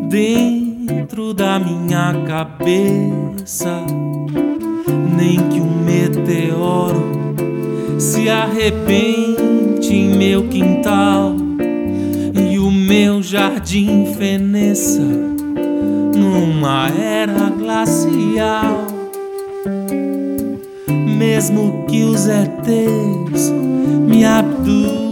dentro da minha cabeça, nem que um meteoro se arrebente em meu quintal e o meu jardim feneça numa era glacial. Mesmo que os ETs me abduzam